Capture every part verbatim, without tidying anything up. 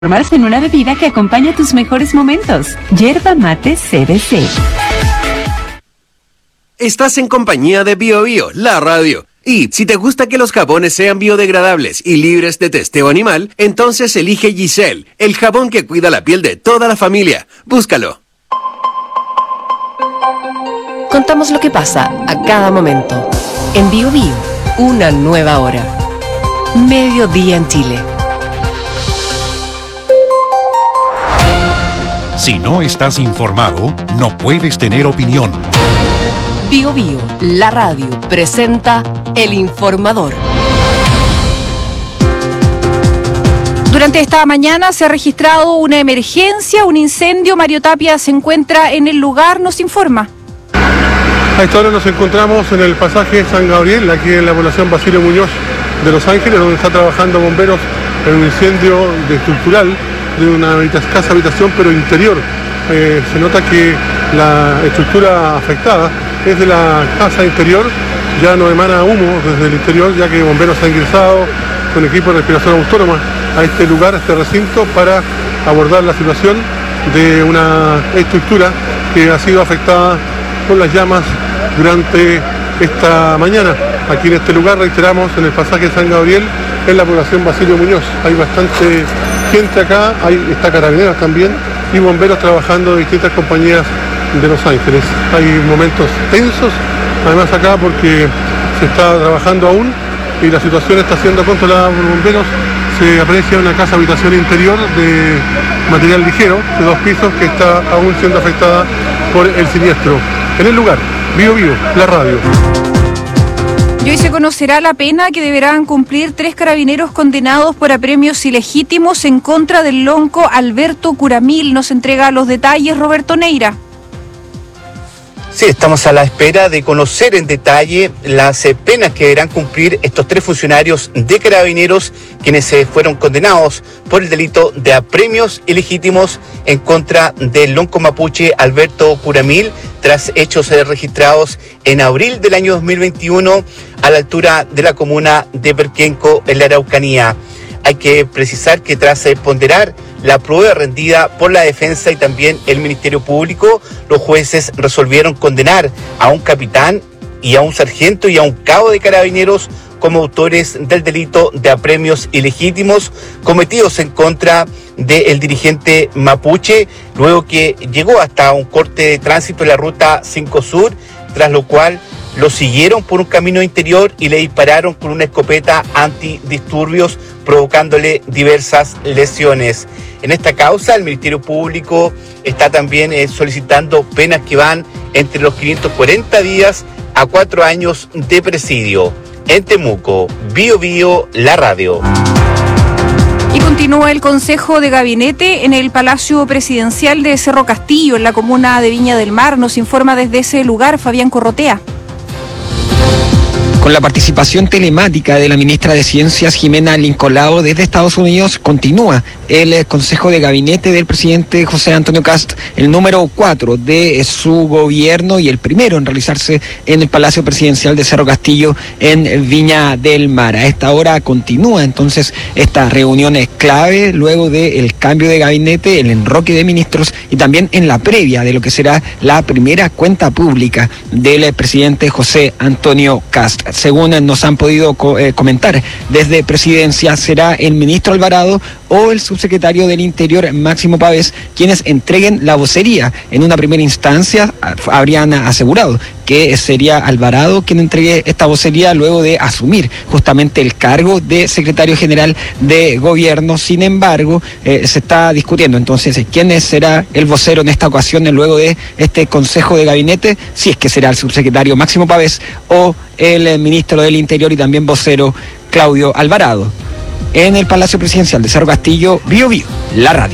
Transformarse en una bebida que acompaña tus mejores momentos. Yerba Mate C B C. Estás en compañía de Bio Bio, la radio. Y si te gusta que los jabones sean biodegradables y libres de testeo animal, entonces elige Giselle, el jabón que cuida la piel de toda la familia. Búscalo. Contamos lo que pasa a cada momento. En Bio Bio, una nueva hora. Mediodía en Chile. Si no estás informado, no puedes tener opinión. Bio Bio, la radio, presenta El Informador. Durante esta mañana se ha registrado una emergencia, un incendio. Mario Tapia se encuentra en el lugar, nos informa. A esta hora nos encontramos en el pasaje San Gabriel, aquí en la población Basilio Muñoz de Los Ángeles, donde están trabajando bomberos en un incendio de estructural de una casa habitación, pero interior. Eh, se nota que la estructura afectada es de la casa interior, ya no emana humo desde el interior, ya que bomberos han ingresado con equipo de respiración autónoma a este lugar, a este recinto, para abordar la situación de una estructura que ha sido afectada por las llamas durante esta mañana. Aquí en este lugar, reiteramos, en el pasaje San Gabriel, en la población Basilio Muñoz. Hay bastante gente acá, hay, está carabineros también y bomberos trabajando de distintas compañías de Los Ángeles. Hay momentos tensos, además acá, porque se está trabajando aún y la situación está siendo controlada por bomberos. Se aprecia una casa habitación interior de material ligero de dos pisos que está aún siendo afectada por el siniestro. En el lugar, Bio Bio, la radio. Y hoy se conocerá la pena que deberán cumplir tres carabineros condenados por apremios ilegítimos en contra del lonco Alberto Curamil. Nos entrega los detalles Roberto Neira. Sí, estamos a la espera de conocer en detalle las penas que deberán cumplir estos tres funcionarios de carabineros quienes se fueron condenados por el delito de apremios ilegítimos en contra del lonco mapuche Alberto Curamil tras hechos registrados en abril del año dos mil veintiuno a la altura de la comuna de Perquenco en la Araucanía. Hay que precisar que tras ponderar la prueba rendida por la defensa y también el Ministerio Público, los jueces resolvieron condenar a un capitán y a un sargento y a un cabo de carabineros como autores del delito de apremios ilegítimos cometidos en contra del dirigente mapuche, luego que llegó hasta un corte de tránsito en la ruta cinco Sur, tras lo cual lo siguieron por un camino interior y le dispararon con una escopeta antidisturbios, provocándole diversas lesiones. En esta causa, el Ministerio Público está también eh, solicitando penas que van entre los quinientos cuarenta días a cuatro años de presidio. En Temuco, Bio Bio, la radio. Y continúa el Consejo de Gabinete en el Palacio Presidencial de Cerro Castillo, en la comuna de Viña del Mar. Nos informa desde ese lugar Fabián Corrotea. Con la participación telemática de la ministra de Ciencias, Jimena Lincolao, desde Estados Unidos, continúa el Consejo de Gabinete del presidente José Antonio Kast, el número cuatro de su gobierno y el primero en realizarse en el Palacio Presidencial de Cerro Castillo en Viña del Mar. A esta hora continúa entonces esta reunión clave luego del cambio de gabinete, el enroque de ministros y también en la previa de lo que será la primera cuenta pública del presidente José Antonio Kast. Según nos han podido co- eh, comentar desde Presidencia, será el ministro Alvarado o el subsecretario del Interior, Máximo Pavés, quienes entreguen la vocería. En una primera instancia habrían asegurado que sería Alvarado quien entregue esta vocería luego de asumir justamente el cargo de secretario general de gobierno. Sin embargo, eh, se está discutiendo entonces quién será el vocero en esta ocasión luego de este Consejo de Gabinete, si es que será el subsecretario Máximo Pavés o el ministro del Interior y también vocero Claudio Alvarado. En el Palacio Presidencial de Cerro Castillo, Bio Bio, la radio.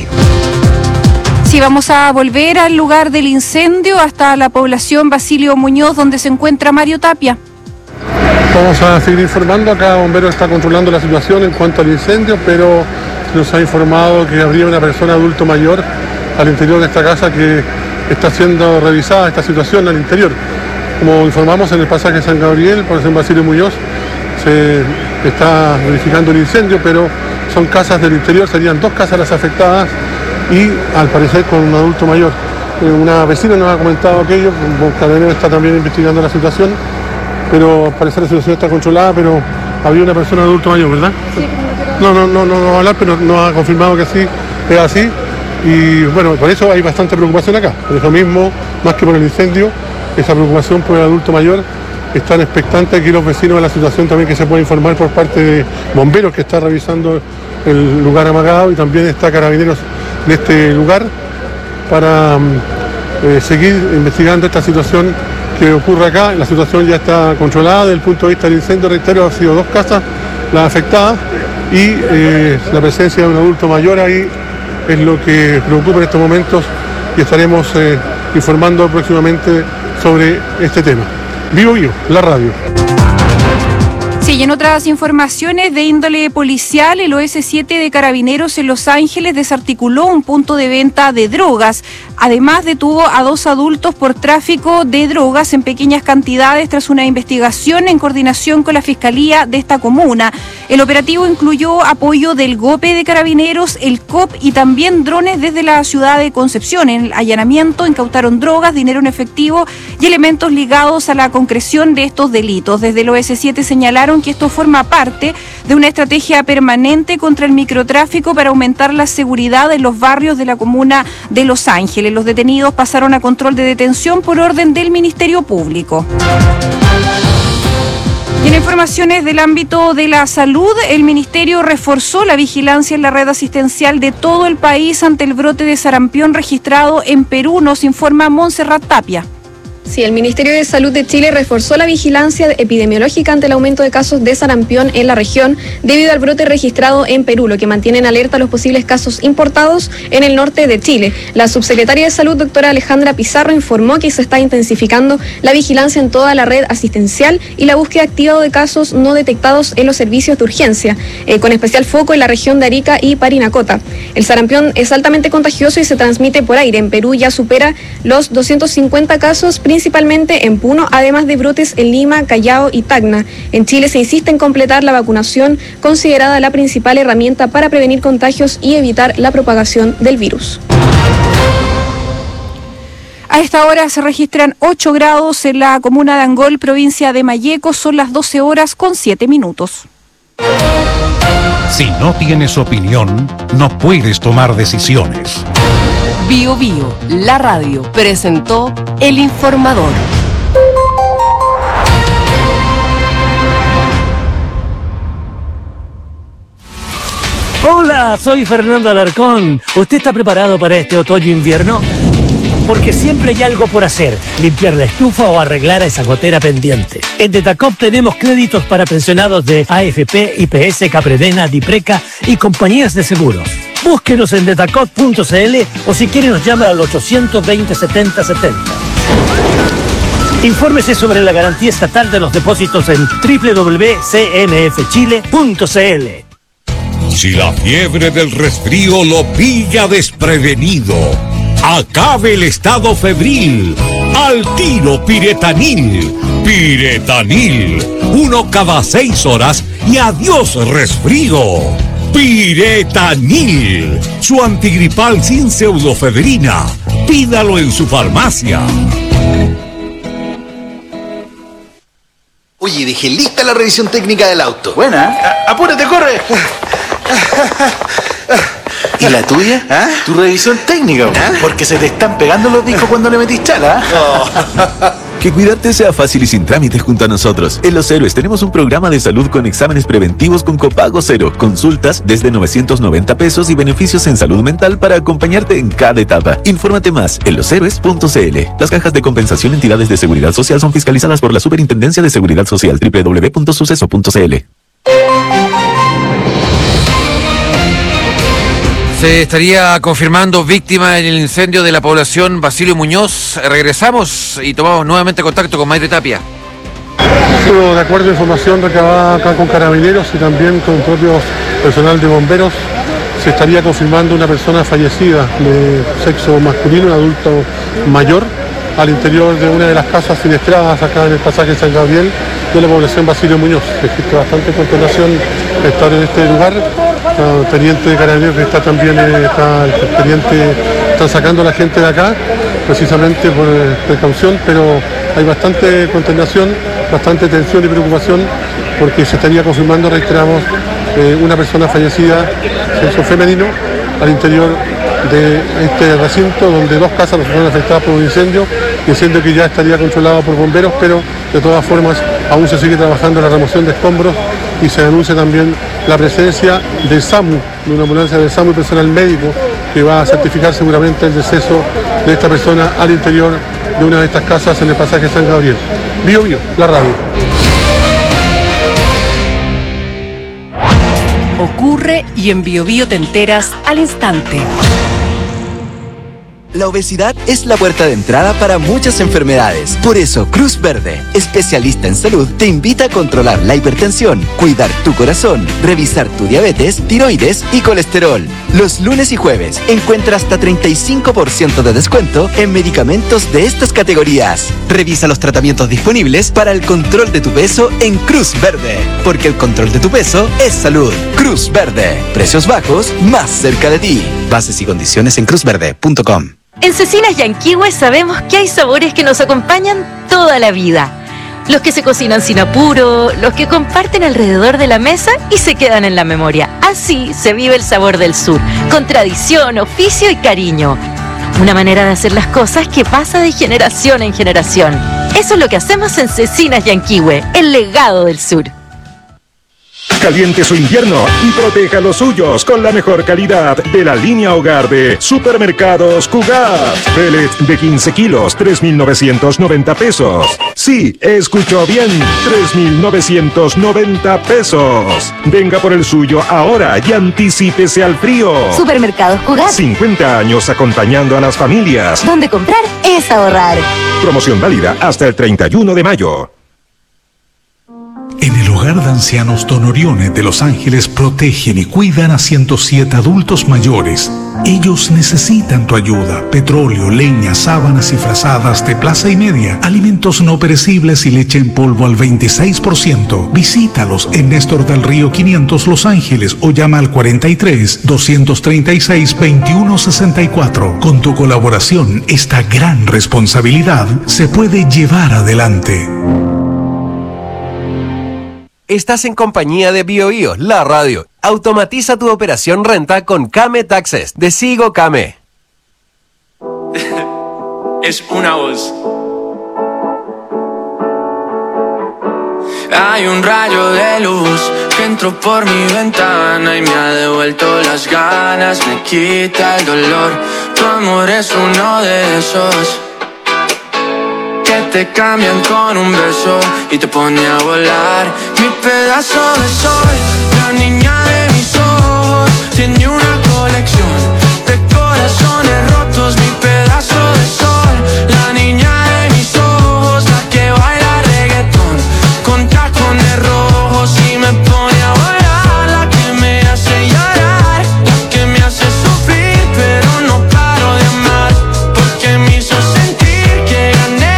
Sí, vamos a volver al lugar del incendio, hasta la población Basilio Muñoz, donde se encuentra Mario Tapia. Vamos a seguir informando. Acá Bombero está controlando la situación en cuanto al incendio, pero nos ha informado que habría una persona adulto mayor al interior de esta casa que está siendo revisada esta situación al interior. Como informamos, en el pasaje San Gabriel, por ejemplo, Basilio Muñoz, se está verificando el incendio, pero son casas del interior, serían dos casas las afectadas y al parecer con un adulto mayor. Eh, una vecina nos ha comentado aquello, Carabineros está también investigando la situación, pero al parecer la situación está controlada, pero había una persona adulto mayor, ¿verdad? Sí, no, no, no, no, no va a hablar, pero nos ha confirmado que sí, es así. Y bueno, por eso hay bastante preocupación acá. Por eso mismo, más que por el incendio, esa preocupación por el adulto mayor. Están expectantes aquí los vecinos de la situación también, que se puede informar por parte de bomberos que está revisando el lugar amagado, y también está Carabineros de este lugar para eh, seguir investigando esta situación que ocurre acá. La situación ya está controlada desde el punto de vista del incendio. Reitero, han sido dos casas las afectadas y eh, la presencia de un adulto mayor ahí es lo que preocupa en estos momentos, y estaremos eh, informando próximamente sobre este tema. Vivo Vivo, la radio. Sí, y en otras informaciones de índole policial, el O S siete de Carabineros en Los Ángeles desarticuló un punto de venta de drogas. Además, detuvo a dos adultos por tráfico de drogas en pequeñas cantidades tras una investigación en coordinación con la Fiscalía de esta comuna. El operativo incluyó apoyo del GOPE de Carabineros, el C O P y también drones desde la ciudad de Concepción. En el allanamiento incautaron drogas, dinero en efectivo y elementos ligados a la concreción de estos delitos. Desde el O S siete señalaron que esto forma parte de una estrategia permanente contra el microtráfico para aumentar la seguridad en los barrios de la comuna de Los Ángeles. Los detenidos pasaron a control de detención por orden del Ministerio Público. Y en informaciones del ámbito de la salud, el Ministerio reforzó la vigilancia en la red asistencial de todo el país ante el brote de sarampión registrado en Perú, nos informa Montserrat Tapia. Sí, el Ministerio de Salud de Chile reforzó la vigilancia epidemiológica ante el aumento de casos de sarampión en la región debido al brote registrado en Perú, lo que mantiene en alerta los posibles casos importados en el norte de Chile. La subsecretaria de Salud, doctora Alejandra Pizarro, informó que se está intensificando la vigilancia en toda la red asistencial y la búsqueda activa de casos no detectados en los servicios de urgencia, eh, con especial foco en la región de Arica y Parinacota. El sarampión es altamente contagioso y se transmite por aire. En Perú ya supera los doscientos cincuenta casos, principalmente en Puno, además de brotes en Lima, Callao y Tacna. En Chile se insiste en completar la vacunación, considerada la principal herramienta para prevenir contagios y evitar la propagación del virus. A esta hora se registran ocho grados en la comuna de Angol, provincia de Malleco. Son las doce horas con siete minutos. Si no tienes opinión, no puedes tomar decisiones. Bio Bio, la radio, presentó El Informador. Hola, soy Fernando Alarcón. ¿Usted está preparado para este otoño-invierno? Porque siempre hay algo por hacer, limpiar la estufa o arreglar a esa gotera pendiente. En Detacop tenemos créditos para pensionados de A F P, I P S, Capredena, Dipreca y compañías de seguros. Búsquenos en detacop punto c l o si quiere nos llama al ochocientos veinte, setenta setenta. Infórmese sobre la garantía estatal de los depósitos en doble u doble u doble u punto c n f chile punto c l. Si la fiebre del resfrío lo pilla desprevenido, acabe el estado febril. Al tiro Piretanil. Piretanil. Uno cada seis horas y adiós resfrío. Piretanil. Su antigripal sin pseudofebrina. Pídalo en su farmacia. Oye, dejé lista la revisión técnica del auto. Buena. A- apúrate, corre. ¿Y la tuya? ¿Ah? Tu revisión técnica, ¿Ah? porque se te están pegando los discos cuando le metís chala. Que cuidarte sea fácil y sin trámites junto a nosotros. En Los Héroes tenemos un programa de salud con exámenes preventivos con copago cero, consultas desde novecientos noventa pesos y beneficios en salud mental para acompañarte en cada etapa. Infórmate más en los héroes punto c l. Las cajas de compensación entidades de seguridad social son fiscalizadas por la Superintendencia de Seguridad Social. doble u doble u doble u punto suceso punto c l. Se estaría confirmando víctima en el incendio de la población Basilio Muñoz. Regresamos y tomamos nuevamente contacto con Mayre Tapia. Pero de acuerdo a información recabada acá con Carabineros y también con el propio personal de bomberos, se estaría confirmando una persona fallecida de sexo masculino, un adulto mayor, al interior de una de las casas siniestradas acá en el pasaje San Gabriel, de la población Basilio Muñoz. Existe bastante consternación estar en este lugar. El teniente de carabineros que está también, eh, está el teniente, están sacando a la gente de acá, precisamente por eh, precaución, pero hay bastante consternación, bastante tensión y preocupación, porque se estaría confirmando, reiteramos, eh, una persona fallecida, sexo femenino, al interior de este recinto, donde dos casas fueron afectadas por un incendio, incendio que ya estaría controlado por bomberos, pero de todas formas aún se sigue trabajando en la remoción de escombros y se denuncia también la presencia del SAMU, de una ambulancia del SAMU y personal médico que va a certificar seguramente el deceso de esta persona al interior de una de estas casas en el pasaje San Gabriel. Bio Bio, la radio. Ocurre y en Bio Bio te enteras al instante. La obesidad es la puerta de entrada para muchas enfermedades. Por eso, Cruz Verde, especialista en salud, te invita a controlar la hipertensión, cuidar tu corazón, revisar tu diabetes, tiroides y colesterol. Los lunes y jueves encuentra hasta treinta y cinco por ciento de descuento en medicamentos de estas categorías. Revisa los tratamientos disponibles para el control de tu peso en Cruz Verde, porque el control de tu peso es salud. Cruz Verde, precios bajos, más cerca de ti. Bases y condiciones en cruz verde punto com. En Cecinas Yanquihue sabemos que hay sabores que nos acompañan toda la vida. Los que se cocinan sin apuro, los que comparten alrededor de la mesa y se quedan en la memoria. Así se vive el sabor del sur, con tradición, oficio y cariño. Una manera de hacer las cosas que pasa de generación en generación. Eso es lo que hacemos en Cecinas Yanquihue, el legado del sur. Caliente su invierno y proteja los suyos con la mejor calidad de la línea hogar de Supermercados Cugat. Pellet de quince kilos, tres mil novecientos noventa pesos. Sí, escuchó bien, tres mil novecientos noventa pesos. Venga por el suyo ahora y anticípese al frío. Supermercados Cugat. cincuenta años acompañando a las familias. Donde comprar es ahorrar. Promoción válida hasta el treinta y uno de mayo. En el hogar de ancianos Don Orione de Los Ángeles protegen y cuidan a ciento siete adultos mayores. Ellos necesitan tu ayuda. Petróleo, leña, sábanas y frazadas de plaza y media, alimentos no perecibles y leche en polvo al veintiséis por ciento. Visítalos en Néstor del Río quinientos Los Ángeles o llama al cuarenta y tres, doscientos treinta y seis, veintiuno sesenta y cuatro. Con tu colaboración, esta gran responsabilidad se puede llevar adelante. Estás en compañía de Bio Bio, la radio. Automatiza tu operación renta con Kame Taxes de Sigo Kame. Es una voz. Hay un rayo de luz que entró por mi ventana y me ha devuelto las ganas, me quita el dolor. Tu amor es uno de esos que te cambian con un beso y te pone a volar. Mi pedazo de sol, la niña de mis ojos, tiene una colección de corazones rotos. Mi pedazo de sol, la niña de mis ojos, la que baila reggaetón con tacones rojos y me pone a volar. La que me hace llorar, la que me hace sufrir, pero no paro de amar, porque me hizo sentir que gané.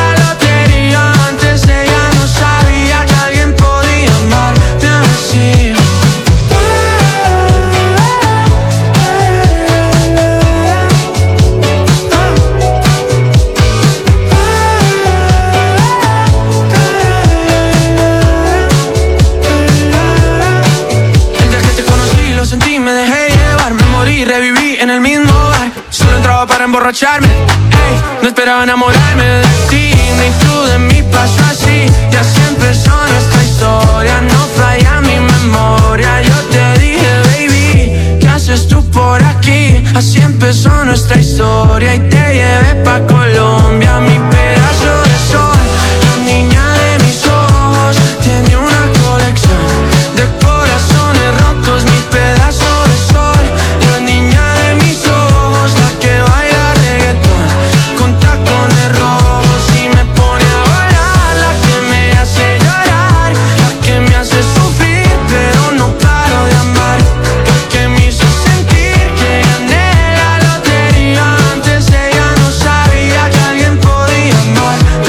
Para emborracharme, ey, no esperaba enamorarme de ti, ni tú de mí pasó así. Y así empezó nuestra historia, no falla mi memoria. Yo te dije, baby, ¿qué haces tú por aquí? Así empezó nuestra historia y te llevé pa' Colombia. Mi pedazo de sol, la niña de mis ojos, tiene una colección de corazones rotos. Mi pedazo de sol, la niña de mis ojos, la que baila reggaetón con tacones rojos y me pone a volar. La que me hace llorar, la que me hace sufrir, pero no paro de amar, porque me hizo sentir que gané la lotería. Antes ella no sabía que alguien podía amar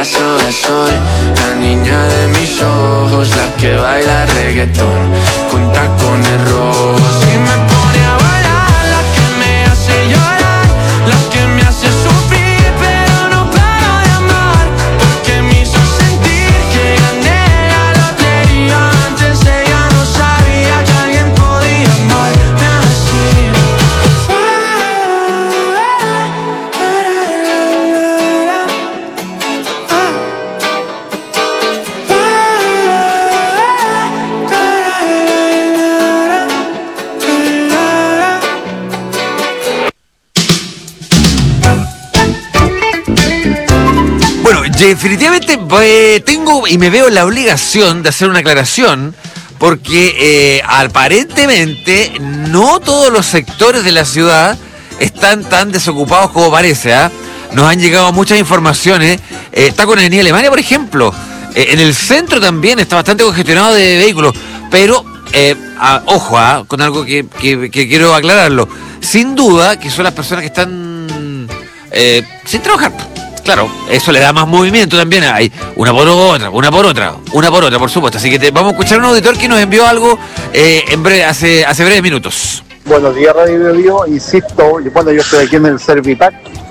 paso de sol, la niña de mis ojos, la que baila reggaetón con tacones rojos y me pone a bailar, la que me hace llorar, la que me hace sufrir, pero no paro de amar, porque me hizo sentir que gané la lotería. Antes ella no sabía que alguien podía amarme así. Bueno, definitivamente eh, tengo y me veo la obligación de hacer una aclaración porque eh, aparentemente no todos los sectores de la ciudad están tan desocupados como parece. ¿eh? Nos han llegado muchas informaciones. Eh, está con Avenida Alemania, por ejemplo. Eh, en el centro también está bastante congestionado de vehículos. Pero, eh, a, ojo, ¿eh? con algo que, que, que quiero aclararlo. Sin duda que son las personas que están eh, sin trabajar. Claro, eso le da más movimiento también. Hay una por otra, una por otra, una por otra, por supuesto. Así que te, vamos a escuchar a un auditor que nos envió algo eh, en breve, hace, hace breves minutos. Buenos días, Radio Bio Bio. Insisto, y bueno, yo estoy aquí en el Servipack.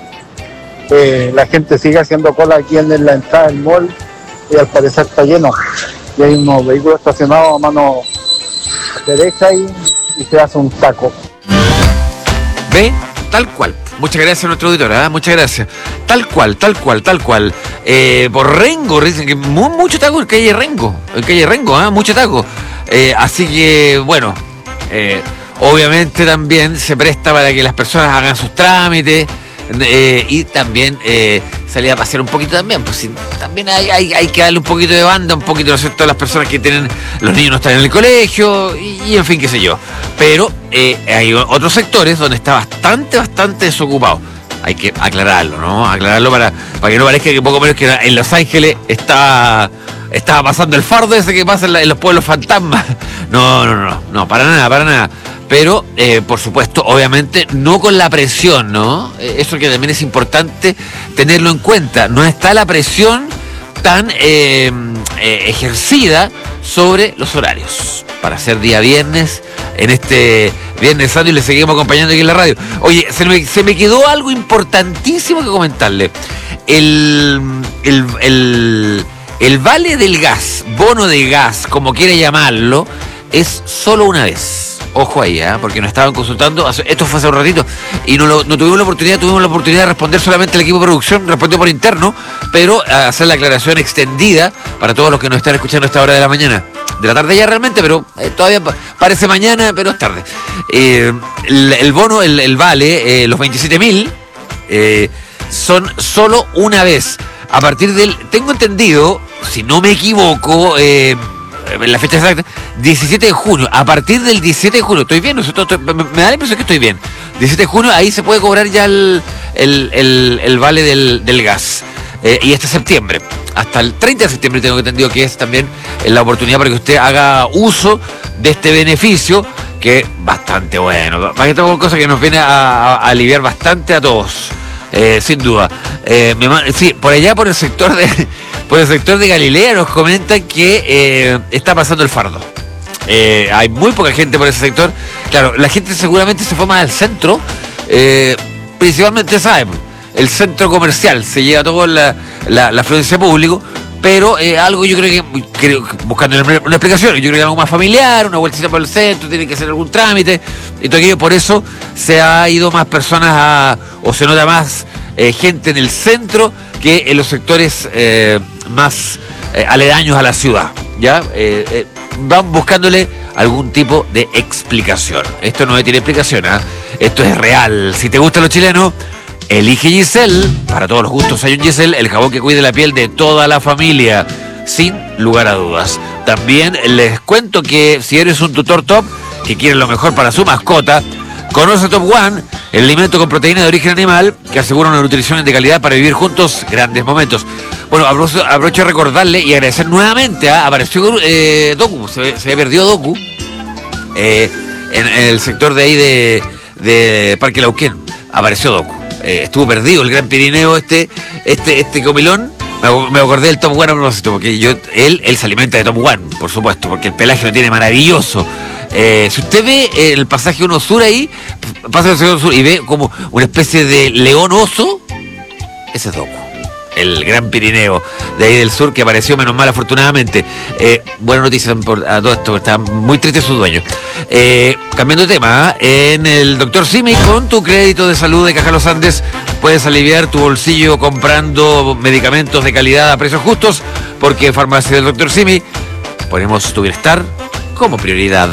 Eh, la gente sigue haciendo cola aquí en la entrada del mall y al parecer está lleno. Y hay unos vehículos estacionados a mano derecha y, y se hace un taco. ¿Ve? Tal cual. Muchas gracias a nuestro auditor, ¿eh? Muchas gracias. Tal cual, tal cual, tal cual. Eh, por Rengo, dicen que mu mucho taco en calle Rengo. En calle Rengo, ¿eh? Mucho taco. Eh, así que, bueno, eh, obviamente también se presta para que las personas hagan sus trámites. Eh, y también eh, salir a pasear un poquito también, pues sí, también hay, hay, hay que darle un poquito de banda, un poquito, ¿no es cierto?, a las personas que tienen, los niños no están en el colegio, y, y en fin, qué sé yo. Pero eh, hay otros sectores donde está bastante, bastante desocupado. Hay que aclararlo, ¿no? Aclararlo para, para que no parezca que poco menos que en Los Ángeles está, estaba pasando el fardo ese que pasa en, la, en los pueblos fantasmas. No, no, no, no, para nada, para nada. Pero, eh, por supuesto, obviamente, no con la presión, ¿no? Eh, eso que también es importante tenerlo en cuenta. No está la presión tan eh, eh, ejercida sobre los horarios. Para ser día viernes, en este Viernes Santo, y le seguimos acompañando aquí en la radio. Oye, se me, se me quedó algo importantísimo que comentarle. El, el, el, el vale del gas, bono de gas, como quiere llamarlo, es solo una vez. Ojo ahí, ¿eh? Porque nos estaban consultando, esto fue hace un ratito, y no, lo, no tuvimos la oportunidad, tuvimos la oportunidad de responder solamente el equipo de producción, respondió por interno, pero a hacer la aclaración extendida para todos los que nos están escuchando a esta hora de la mañana. De la tarde ya realmente, pero eh, todavía parece mañana, pero es tarde. Eh, el, el bono, el, el vale, eh, los veintisiete mil, eh, son solo una vez. A partir del, tengo entendido, si no me equivoco, eh, la fecha exacta, diecisiete de junio, a partir del diecisiete de junio, estoy bien, nosotros, me, me da la impresión que estoy bien, diecisiete de junio, ahí se puede cobrar ya el, el, el, el vale del, del gas, eh, y este septiembre, hasta el treinta de septiembre tengo entendido que es también la oportunidad para que usted haga uso de este beneficio, que es bastante bueno, más que todo cosa que nos viene a, a, a aliviar bastante a todos, eh, sin duda. Eh, me, sí, por allá por el sector de por el sector de Galilea nos comentan que eh, está pasando el fardo. Eh, hay muy poca gente por ese sector. Claro, la gente seguramente se fue más al centro, eh, principalmente, ¿sabe? El centro comercial se lleva toda la, la, la afluencia público, pero eh, algo yo creo que, creo, buscando una, una explicación, yo creo que algo más familiar, una vueltita por el centro, tiene que hacer algún trámite, y todo aquello, por eso se ha ido más personas a, o se nota más eh, gente en el centro que en los sectores eh, más eh, aledaños a la ciudad, ¿ya? Eh, eh, van buscándole algún tipo de explicación. Esto no tiene explicación, ¿eh? Esto es real. Si te gustan los chilenos, elige Giselle. Para todos los gustos hay un Giselle, el jabón que cuide la piel de toda la familia, sin lugar a dudas. También les cuento que si eres un tutor top que quiere lo mejor para su mascota, conoce Top One, el alimento con proteína de origen animal que asegura una nutrición de calidad para vivir juntos grandes momentos. Bueno, aprovecho, aprovecho de recordarle y agradecer nuevamente, ¿eh? Apareció eh, Doku, se, se perdió Doku eh, en, en el sector de ahí de, de Parque Lauquén. Apareció Doku. Eh, estuvo perdido el Gran Pirineo, este, este, este comilón. Me, me acordé del Top One a propósito, porque yo, él, él se alimenta de Top One, por supuesto, porque el pelaje lo tiene maravilloso. Eh, si usted ve el pasaje uno sur ahí, pasa el segundo sur y ve como una especie de león oso, ese es Doku. El Gran Pirineo de ahí del sur, que apareció menos mal afortunadamente. Eh, buena noticia por, a todo esto, está muy triste su dueño. Eh, cambiando de tema, ¿eh? En el doctor Simi, con tu crédito de salud de Caja Los Andes, puedes aliviar tu bolsillo comprando medicamentos de calidad a precios justos, porque Farmacia del doctor Simi ponemos tu bienestar como prioridad.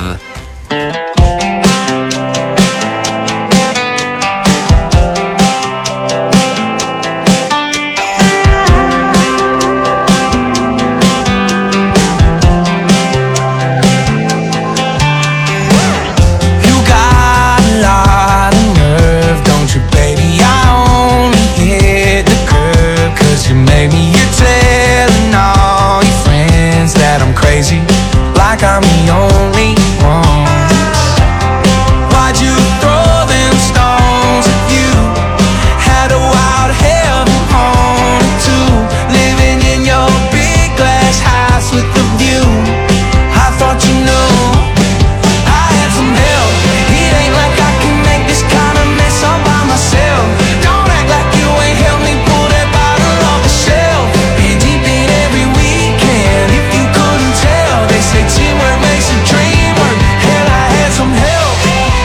Like I'm the only one. Why'd you throw them stones if you had a wild heaven home too? Living in your big glass house with the view. I thought you knew I had some help. It ain't like I can make this kind of mess all by myself. Don't act like you ain't helped me pull that bottle off the shelf. Been deep in every weekend. If you couldn't tell, they say teamwork makes a dream work. Hell, I had some help.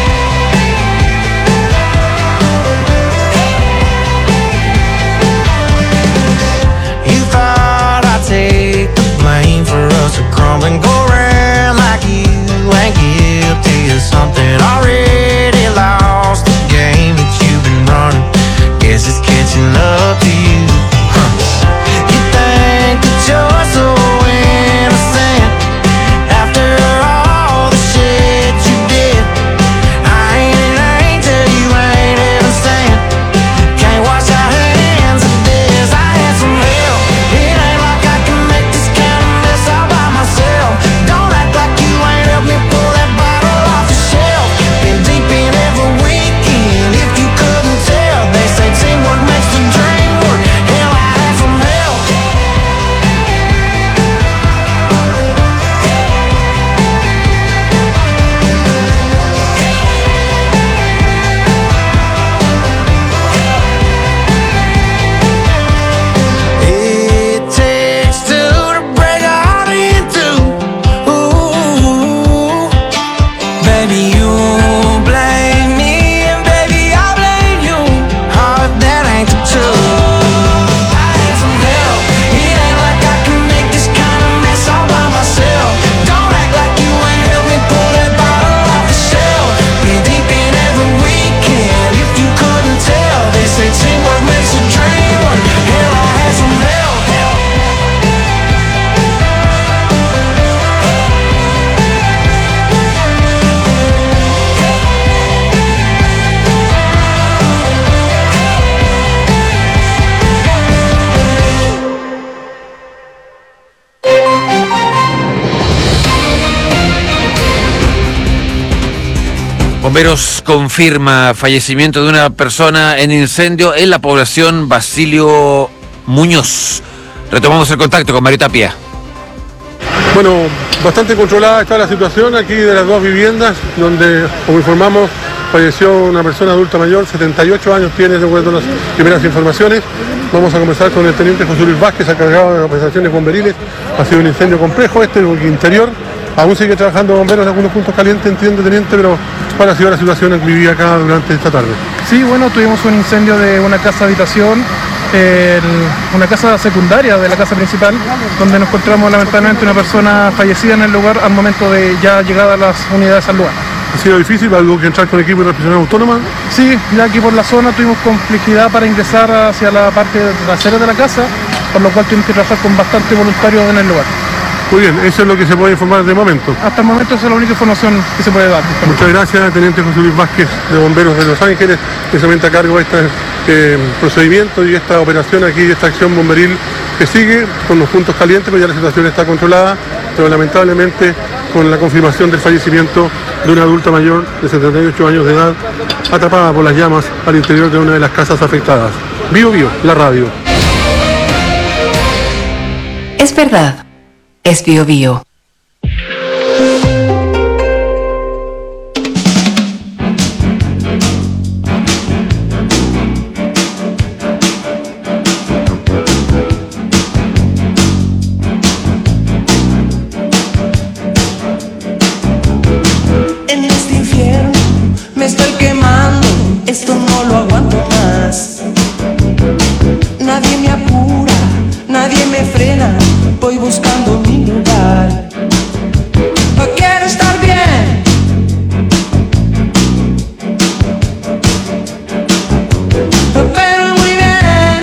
You thought I'd take the blame for us to crumble and go around like you ain't guilty of something already lost. The game that you've been running, guess it's catching up to you. Huh. You think that you're so innocent after all the shit you did. I ain't an angel, you ain't even sent. Can't wash our hands of this. I had some help. It ain't like I can make this kind of mess all by myself. Don't act like you ain't helped me pull that bottle off the shelf. Been deep in every weekend. If you couldn't tell, they say teamwork makes the dream work. Hell, I had some help. It takes two to break a heart in two. Ooh, baby, you blame me, and baby, I blame you. Oh, if that ain't the truth. I had some help. It ain't like I can make this kind of mess all by myself. Don't act like you ain't helped me pull that bottle off the shelf. Been deep in every weekend. If you couldn't tell, they say teamwork makes a dream work. Hell, I had some help. Bomberos confirma fallecimiento de una persona en incendio en la población Basilio Muñoz. Retomamos el contacto con Mario Tapia. Bueno, bastante controlada está la situación aquí de las dos viviendas, donde, como informamos, falleció una persona adulta mayor, setenta y ocho años tiene, de acuerdo a las primeras informaciones. Vamos a conversar con el teniente José Luis Vázquez, encargado de las operaciones bomberiles. Ha sido un incendio complejo este, el interior. Aún sigue trabajando bomberos en algunos puntos calientes, entiendo, teniente, pero ¿cuál ha sido la situación que viví acá durante esta tarde? Sí, bueno, tuvimos un incendio de una casa habitación, eh, una casa secundaria de la casa principal, donde nos encontramos lamentablemente una persona fallecida en el lugar al momento de ya llegada a las unidades al lugar. ¿Ha sido difícil? ¿Algo que entrar con equipo de represión autónoma? Sí, ya aquí por la zona tuvimos complejidad para ingresar hacia la parte trasera de la casa, por lo cual tuvimos que trabajar con bastante voluntarios en el lugar. Muy bien, eso es lo que se puede informar de momento. Hasta el momento esa es la única información que se puede dar. Muchas gracias, teniente José Luis Vázquez, de Bomberos de Los Ángeles, precisamente a cargo de este eh, procedimiento y esta operación aquí, esta acción bomberil que sigue con los puntos calientes, pero ya la situación está controlada, pero lamentablemente con la confirmación del fallecimiento de una adulta mayor de setenta y ocho años de edad, atrapada por las llamas al interior de una de las casas afectadas. Vivo, vivo, la radio. Es verdad. Es Bio Bio. En este infierno me estoy quemando, esto no lo aguanto más. Nadie me apura, nadie me frena, voy buscando mi lugar. Quiero estar bien, pero muy bien.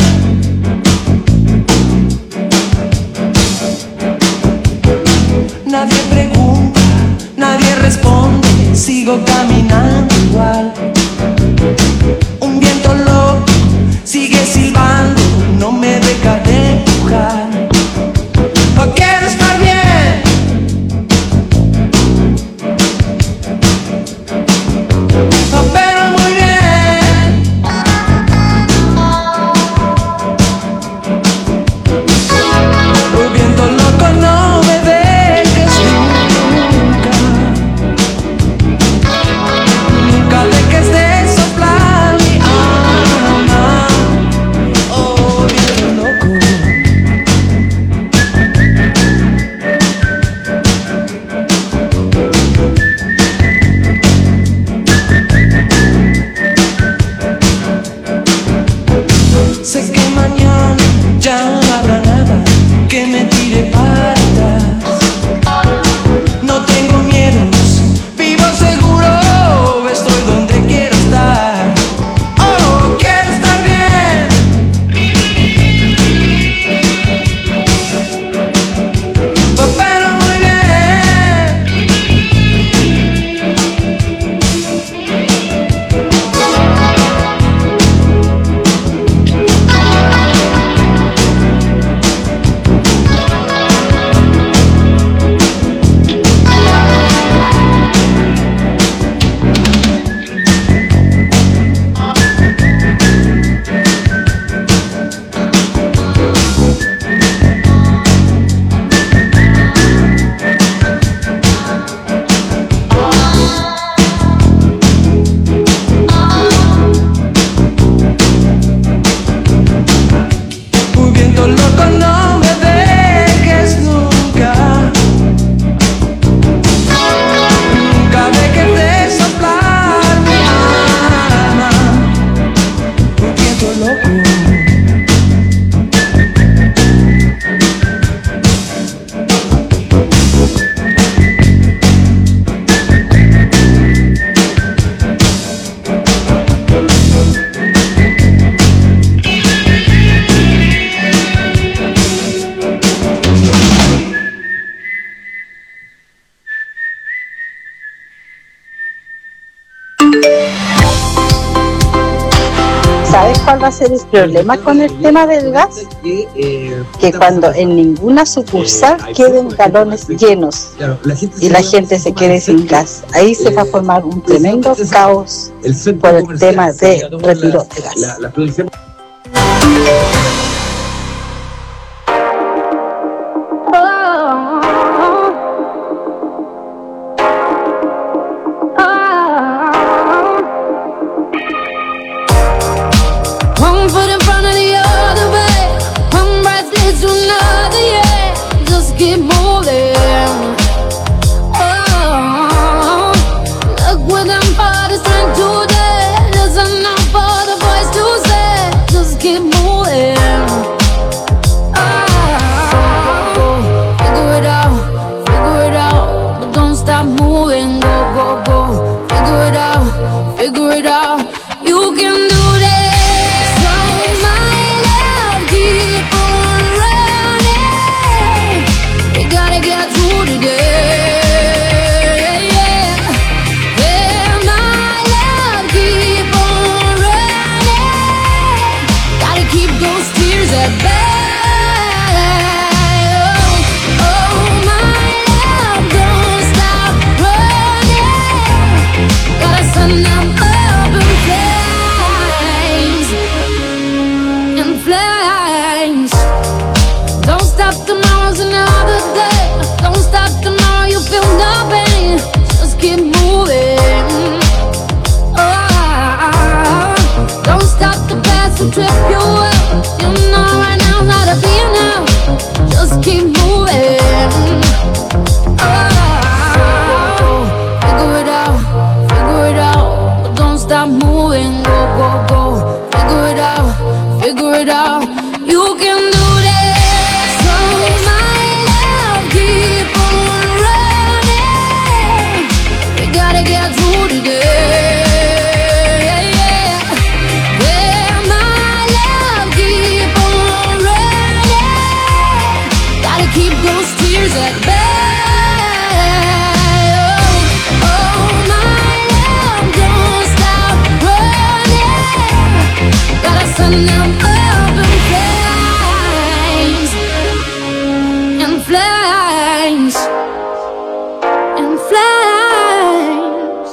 Nadie pregunta, nadie responde, sigo caminando igual. Un viento loco sigue silbando, no me deja de empujar. Oh, quiero estar bien, oh, pero muy bien. Oh, viento loco, no me dejes nunca, nunca dejes de soplar mi alma. Oh, viento loco. Sé que mañana ya no habrá nada que me tire para atrás. No tengo miedos, vivo seguro, estoy donde quiero estar. Oh, quiero estar bien, oh, pero muy bien. Un viento loco, no me dejes nunca, nunca dejes de soplar mi alma. Un viento loco. ¿Sabes cuál va a ser el problema con el tema del gas? Que cuando en ninguna sucursal queden galones llenos y la gente se quede sin gas, ahí se va a formar un tremendo caos por el tema de retiro de gas. One foot in front of the other way, one breath leads to another, yeah. Just keep moving. Oh, look what them bodies trying to do. There's enough for the boys to say. Just keep moving. tomorrow's another day. Don't stop tomorrow, you feel no pain. Just keep moving. Oh, don't stop the past and trip you up. You know right now's not a be now. Just keep moving. Oh, figure it out, figure it out. But don't stop moving. Go, go, go. Figure it out, figure it out. You can do this. So my love, keep on running. We gotta get through today. Yeah, my love, keep on running. Gotta keep those tears at bay. Oh, oh, my love, don't stop running. Gotta send them up in flames, in flames, in flames,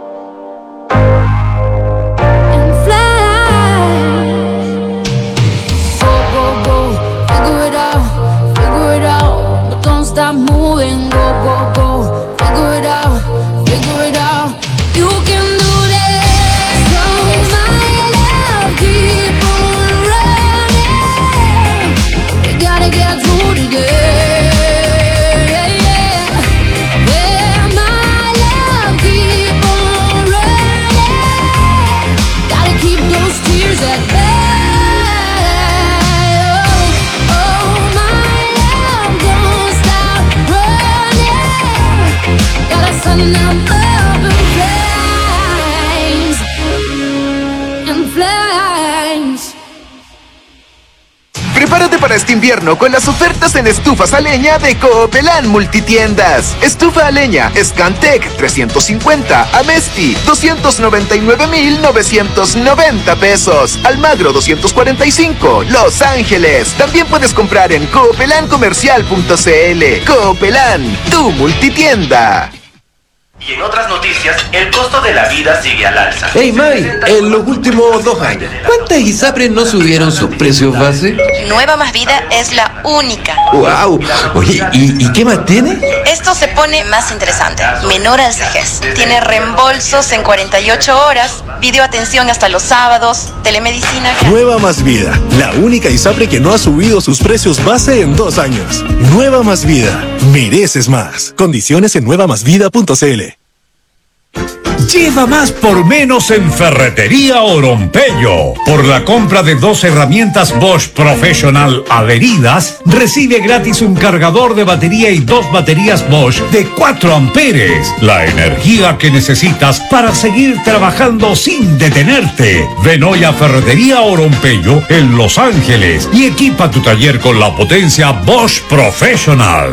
in flames. Go, go, go, figure it out, figure it out. But don't stop moving. Go, go, go, figure it out, figure it out. You can do this. So my love, keep on running. We gotta get through today. Yeah, my love, keep on running. Gotta keep those tears at bay. Oh, oh, my love, don't stop running. Gotta send them up in flames, in flames. Prepárate para este invierno con las ofertas en estufas a leña de Coopelán Multitiendas. Estufa a leña Scantec trescientos cincuenta, Amesti doscientos noventa y nueve mil novecientos noventa pesos, Almagro doscientos cuarenta y cinco, Los Ángeles. También puedes comprar en coopelan comercial punto c l. Coopelán, tu multitienda. Y en otras noticias, el costo de la vida sigue al alza. Hey May, en los últimos dos años, ¿cuántas ISAPRES no subieron sus precios base? Nueva Más Vida es la única. ¡Wow! Oye, ¿y, y qué más tiene? Esto se pone más interesante. Menor al Cegés. Tiene reembolsos en cuarenta y ocho horas, videoatención hasta los sábados, telemedicina. Nueva Más Vida, la única ISAPRE que no ha subido sus precios base en dos años. Nueva Más Vida, mereces más. Condiciones en nueva más vida punto c l. Lleva más por menos en Ferretería Orompello. Por la compra de dos herramientas Bosch Professional adheridas, recibe gratis un cargador de batería y dos baterías Bosch de cuatro amperes. La energía que necesitas para seguir trabajando sin detenerte. Ven hoy a Ferretería Orompello en Los Ángeles y equipa tu taller con la potencia Bosch Professional.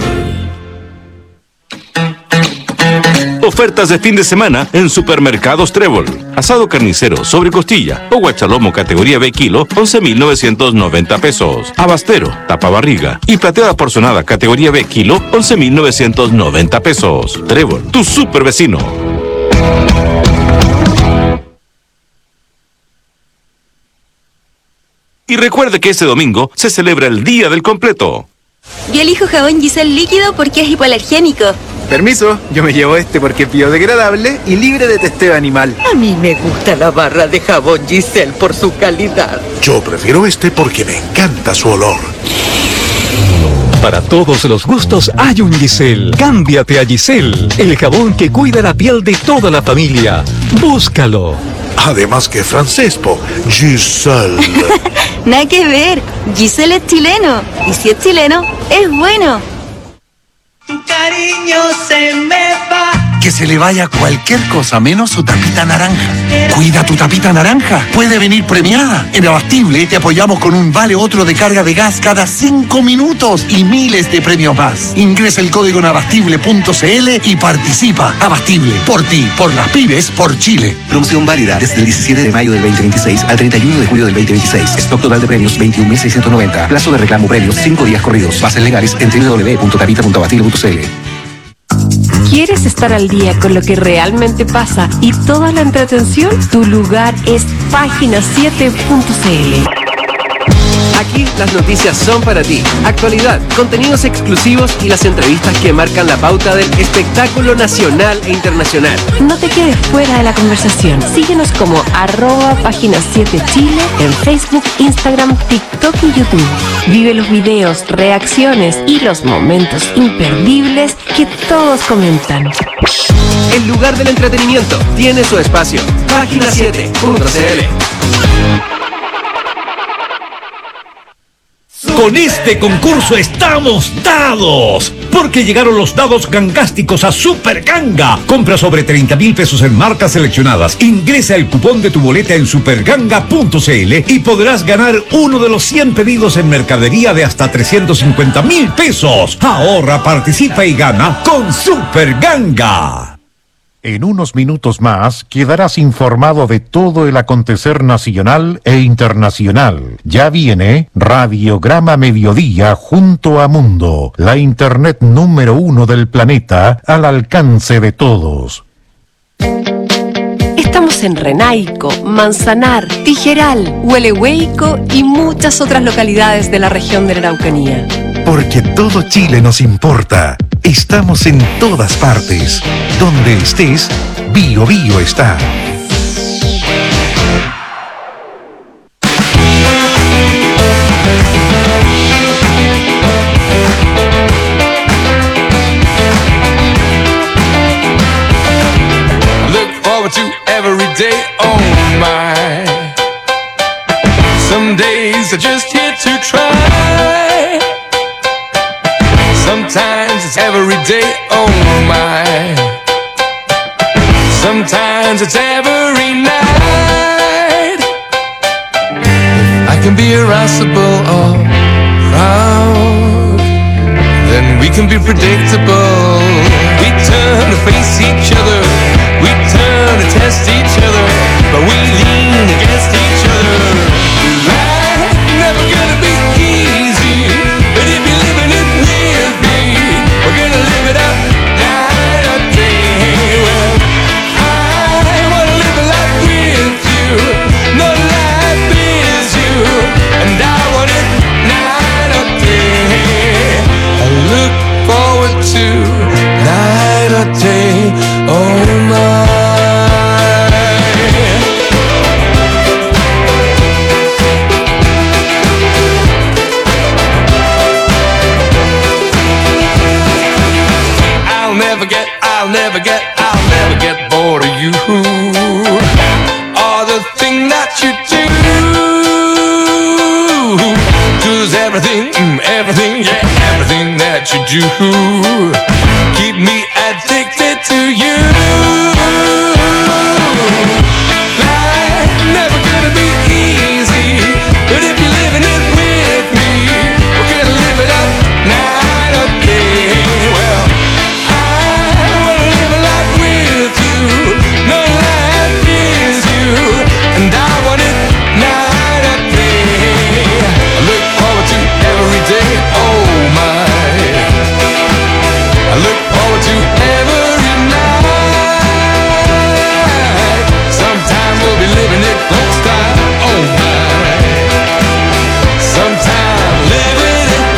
Ofertas de fin de semana en Supermercados Trébol. Asado carnicero sobre costilla o guachalomo categoría B kilo, once mil novecientos noventa pesos. Abastero, tapa barriga y plateada porcionada categoría B kilo, once mil novecientos noventa pesos. Trébol, tu super vecino. Y recuerde que este domingo se celebra el Día del Completo. Yo elijo jabón Giselle líquido porque es hipoalergénico. Permiso, yo me llevo este porque es biodegradable y libre de testeo animal. A mí me gusta la barra de jabón Giselle por su calidad. Yo prefiero este porque me encanta su olor. Para todos los gustos hay un Giselle. Cámbiate a Giselle, el jabón que cuida la piel de toda la familia. Búscalo. Además que francés, po. Giselle. Nada que ver. Giselle es chileno. Y si es chileno, es bueno. Tu cariño se me va. Que se le vaya cualquier cosa menos su tapita naranja. Cuida tu tapita naranja. Puede venir premiada. En Abastible te apoyamos con un vale otro de carga de gas cada cinco minutos y miles de premios más. Ingresa el código en abastible punto c l y participa. Abastible, por ti, por las pymes, por Chile. Promoción válida desde el diecisiete de mayo del veinte veintiséis al treinta y uno de julio del veinte veintiséis. Stock total de premios veintiún mil seiscientos noventa. Plazo de reclamo premios cinco días corridos. Bases legales en doble u doble u doble u punto tapita punto abastible punto c l. ¿Quieres estar al día con lo que realmente pasa y toda la entretención? Tu lugar es página siete punto c l. Aquí las noticias son para ti. Actualidad, contenidos exclusivos y las entrevistas que marcan la pauta del espectáculo nacional e internacional. No te quedes fuera de la conversación. Síguenos como arroba página siete Chile en Facebook, Instagram, TikTok y YouTube. Vive los videos, reacciones y los momentos imperdibles que todos comentan. El lugar del entretenimiento tiene su espacio. página siete punto c l. Con este concurso estamos dados, porque llegaron los dados gangásticos a Super Ganga. Compra sobre treinta mil pesos en marcas seleccionadas. Ingresa el cupón de tu boleta en superganga punto c l y podrás ganar uno de los cien pedidos en mercadería de hasta trescientos cincuenta mil pesos. Ahorra, participa y gana con Super Ganga. En unos minutos más quedarás informado de todo el acontecer nacional e internacional. Ya viene Radiograma Mediodía junto a Mundo, la internet número uno del planeta al alcance de todos. Estamos en Renaico, Manzanar, Tijeral, Huelehueico y muchas otras localidades de la región de la Araucanía. Porque todo Chile nos importa. Estamos en todas partes. Donde estés, Bio Bio está. Look forward to every day, oh my. Some days are just here to try. Sometimes it's every day, oh my. Sometimes it's every night. If I can be irascible or proud, then we can be predictable. We turn to face each other, we turn to test each other, but we lean against each other. Life's never gonna be easy, but if you're living it with me, we're gonna live it up night or day. Well, I wanna live a life with you, no life is you, and I want it night or day. I look forward to night or day, oh my. I'll never get, I'll never get, I'll never get bored of you, or the thing that you do. Does everything, mm, everything, yeah, everything that you do. Keep me addicted to you. Life's never gonna be easy, but if you're living it with me, we're gonna live it up night or day. Well, I wanna live a life with you, no life is you, and I want it night or day. I look forward to every day, oh my. I look forward to every night. Sometimes we'll be living it folk style, oh my. Sometimes living it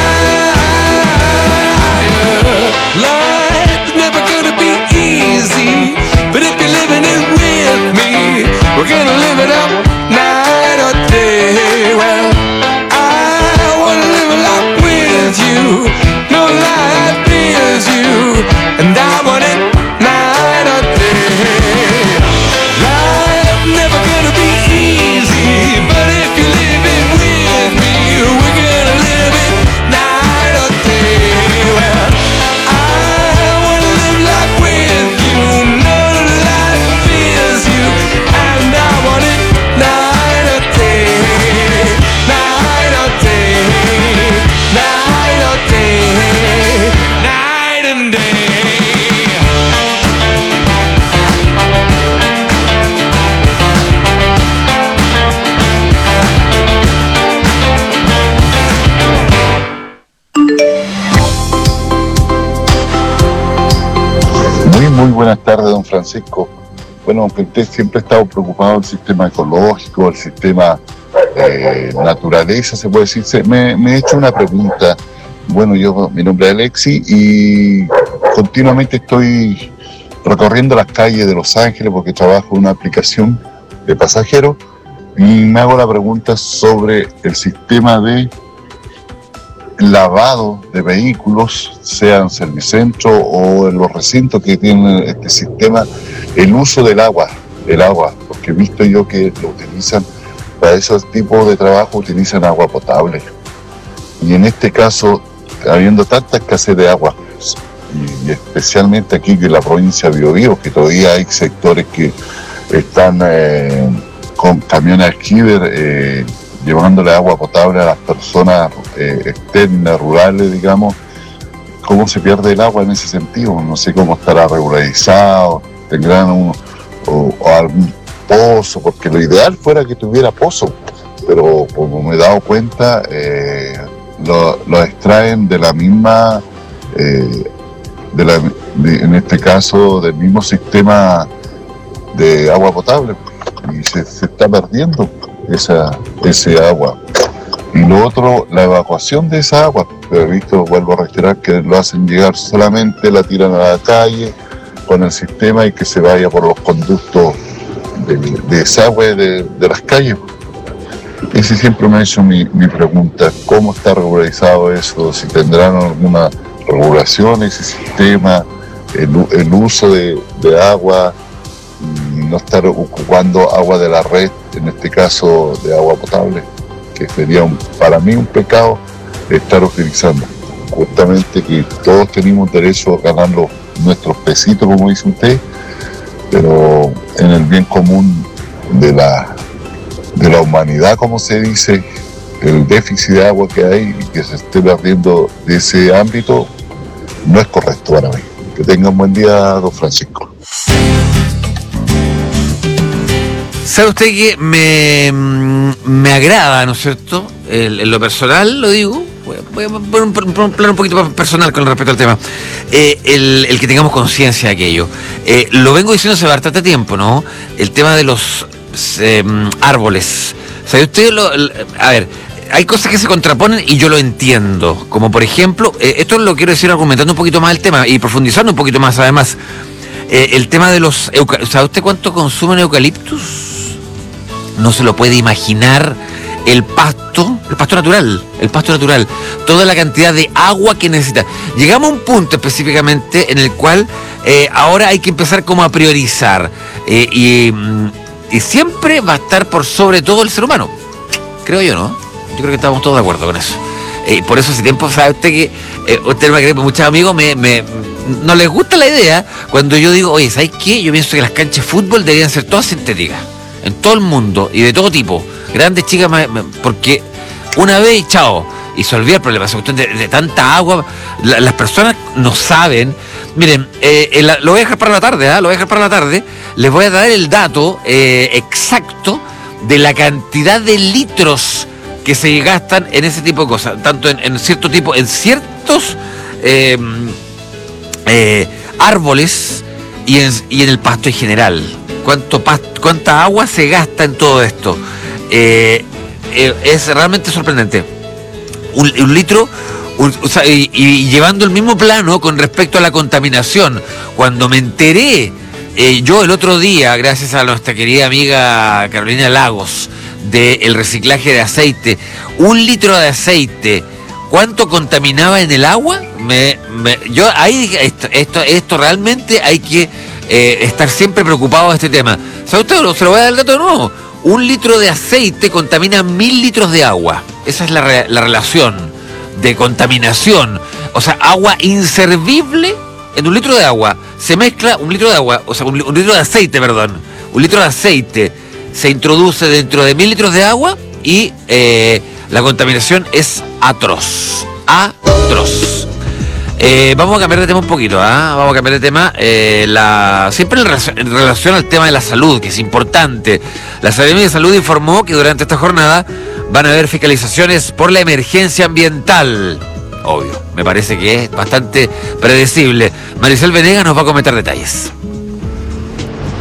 higher. Life's never gonna be easy, but if you're living it with me, we're gonna live it up night or day. Well, I wanna live a life with you, no life is you, and I want it night or day. Life's never gonna be easy, but if you live it with me, we're gonna live it night or day. Well, I wanna live life with you, no life is you, and I want it night or day, night or day, night or day, night and day. Muy, muy buenas tardes, don Francisco. Bueno, don Penté siempre ha estado preocupado del sistema ecológico, del sistema eh, naturaleza, se puede decir, se, me, me he hecho una pregunta. Bueno, yo, mi nombre es Alexi y continuamente estoy recorriendo las calles de Los Ángeles porque trabajo en una aplicación de pasajeros y me hago la pregunta sobre el sistema de lavado de vehículos, sea en Servicentro o en los recintos que tienen este sistema, el uso del agua, del agua, porque he visto yo que lo utilizan para esos tipos de trabajo, utilizan agua potable. Y en este caso, habiendo tanta escasez de agua, y especialmente aquí en la provincia de Biobío, que todavía hay sectores que están eh, con camiones alquiler eh, llevándole agua potable a las personas eh, externas, rurales, digamos, ¿cómo se pierde el agua en ese sentido? No sé cómo estará regularizado, tendrán un, o, o algún pozo, porque lo ideal fuera que tuviera pozo, pero como me he dado cuenta, eh, lo, lo extraen de la misma, eh, de la, de, en este caso, del mismo sistema de agua potable, y se, se está perdiendo esa, ese agua. Y lo otro, la evacuación de esa agua, he visto, vuelvo a reiterar, que lo hacen llegar solamente, la tiran a la calle con el sistema y que se vaya por los conductos de, de desagüe de, de las calles. Ese siempre me ha hecho mi, mi pregunta, ¿cómo está regularizado eso? Si tendrán alguna regulación ese sistema, el, el uso de, de agua, y no estar ocupando agua de la red, en este caso de agua potable, que sería un, para mí un pecado estar utilizando. Justamente que todos tenemos derecho a ganar los, nuestros pesitos, como dice usted, pero en el bien común de la, de la humanidad, como se dice, el déficit de agua que hay y que se esté perdiendo de ese ámbito no es correcto para mí. Que tenga un buen día, don Francisco. ¿Sabe usted que me, me agrada, ¿no es cierto? En, en lo personal, lo digo, voy a poner un, un plano un poquito más personal con respecto al tema, eh, el, el que tengamos conciencia de aquello. Eh, lo vengo diciendo hace bastante tiempo, ¿no? El tema de los eh, árboles. ¿Sabe usted? Lo, el, a ver, hay cosas que se contraponen y yo lo entiendo. Como por ejemplo, eh, esto lo quiero decir argumentando un poquito más el tema y profundizando un poquito más, además. Eh, el tema de los... Euca- ¿Sabe usted cuánto consumen eucaliptus? No se lo puede imaginar. El pasto, el pasto natural, el pasto natural, toda la cantidad de agua que necesita. Llegamos a un punto específicamente en el cual eh, ahora hay que empezar como a priorizar eh, y, y siempre va a estar por sobre todo el ser humano, creo yo, ¿no? Yo creo que estamos todos de acuerdo con eso. Eh, por eso hace tiempo, sabe usted que eh, usted me va a creer, muchos amigos me, me no les gusta la idea cuando yo digo, oye, ¿sabes qué? Yo pienso que las canchas de fútbol deberían ser todas sintéticas, en todo el mundo y de todo tipo, grandes, chicas, porque una vez y chao, y se olvida el problema, esa cuestión de, de tanta agua, la, las personas no saben. Miren, eh, el, lo voy a dejar para la tarde, ¿eh? lo voy a dejar para la tarde, les voy a dar el dato eh, exacto de la cantidad de litros que se gastan en ese tipo de cosas, tanto en, en cierto tipo, en ciertos eh, eh, árboles y en, y en el pasto en general. Cuánto pasto, cuánta agua se gasta en todo esto. Eh, eh, es realmente sorprendente. Un, un litro, un, o sea, y, y llevando el mismo plano con respecto a la contaminación. Cuando me enteré, eh, yo el otro día, gracias a nuestra querida amiga Carolina Lagos, del reciclaje de aceite, un litro de aceite, ¿cuánto contaminaba en el agua? Me, me, yo ahí dije, esto, esto, esto realmente hay que eh, estar siempre preocupado de este tema. ¿Sabe usted? Se lo voy a dar el dato de nuevo. Un litro de aceite contamina mil litros de agua. Esa es la, re, la relación de contaminación. O sea, agua inservible en un litro de agua. Se mezcla un litro de agua, o sea, un, un litro de aceite, perdón. Un litro de aceite se introduce dentro de mil litros de agua y eh, la contaminación es atroz. Atroz. Eh, vamos a cambiar de tema un poquito, ¿eh? Vamos a cambiar de tema. Eh, la, siempre en relación, en relación al tema de la salud, que es importante. La Secretaría de Salud informó que durante esta jornada van a haber fiscalizaciones por la emergencia ambiental. Obvio, me parece que es bastante predecible. Maricel Venegas nos va a comentar detalles.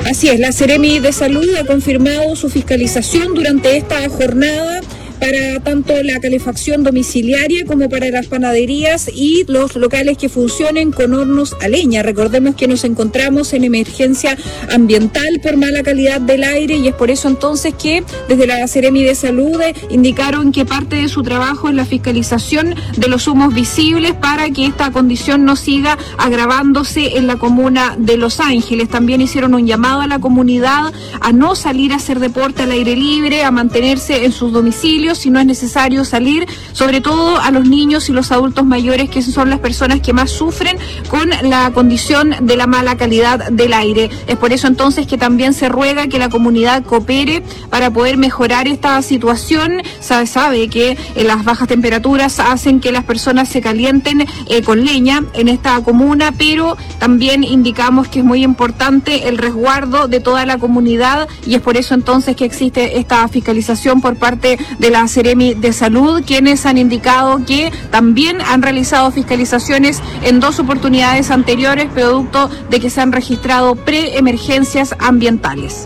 Así es, la Seremi de Salud ha confirmado su fiscalización durante esta jornada para tanto la calefacción domiciliaria como para las panaderías y los locales que funcionen con hornos a leña. Recordemos que nos encontramos en emergencia ambiental por mala calidad del aire y es por eso entonces que desde la Seremi de Salud indicaron que parte de su trabajo es la fiscalización de los humos visibles para que esta condición no siga agravándose en la comuna de Los Ángeles. También hicieron un llamado a la comunidad a no salir a hacer deporte al aire libre, a mantenerse en sus domicilios si no es necesario salir, sobre todo a los niños y los adultos mayores, que son las personas que más sufren con la condición de la mala calidad del aire. Es por eso entonces que también se ruega que la comunidad coopere para poder mejorar esta situación. Sabe, sabe que eh, las bajas temperaturas hacen que las personas se calienten eh, con leña en esta comuna, pero también indicamos que es muy importante el resguardo de toda la comunidad y es por eso entonces que existe esta fiscalización por parte de la Seremi de Salud, quienes han indicado que también han realizado fiscalizaciones en dos oportunidades anteriores, producto de que se han registrado preemergencias ambientales.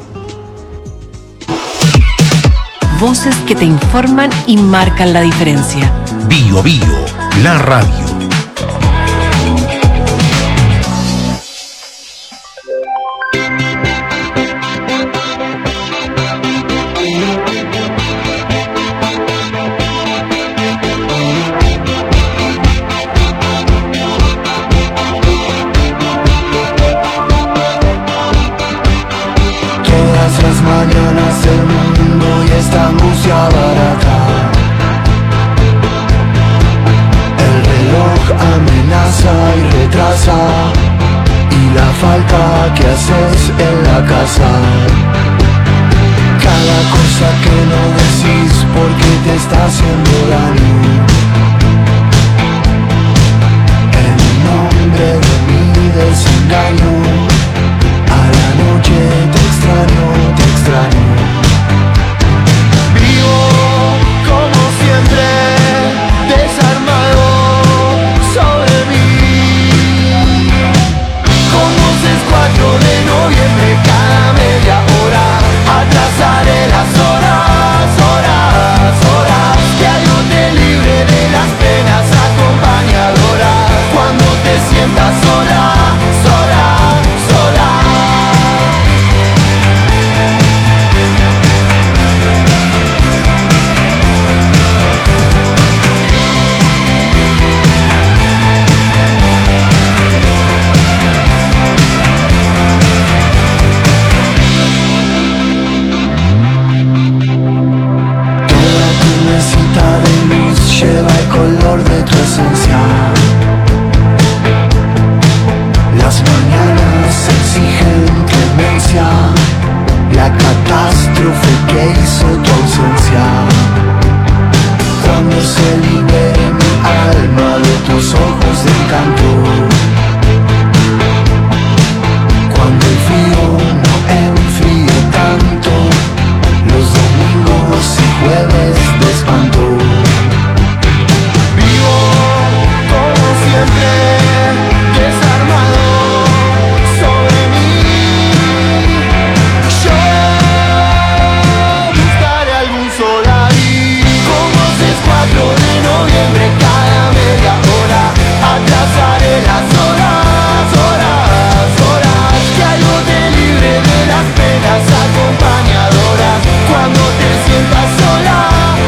Voces que te informan y marcan la diferencia. Bio Bio, la radio. Mañanas el mundo y esta angustia barata. El reloj amenaza y retrasa, y la falta que haces en la casa. Cada cosa que no decís porque te está haciendo daño. En nombre de mi desengaño, a la noche te extraño, te extraño. Vivo como siempre, desarmado sobre mí. Con voces cuatro de noviembre, cada media hora atrasaré las horas, horas, horas. Que algo te libre de las penas acompañadoras. Cuando te sientas sola, sola, sola. Lleva el color de tu esencia. Las mañanas exigen clemencia, la catástrofe que hizo tu ausencia. Cuando se libere mi alma de tus ojos de encanto, cuando el frío no enfríe tanto, los domingos y jueves de espanto. Siempre desarmado sobre mí. Yo buscaré algún soladí. Con voces cuatro de noviembre, cada media hora atrasaré las horas, horas, horas. Que algo te libre de las penas acompañadoras. Cuando te sientas sola,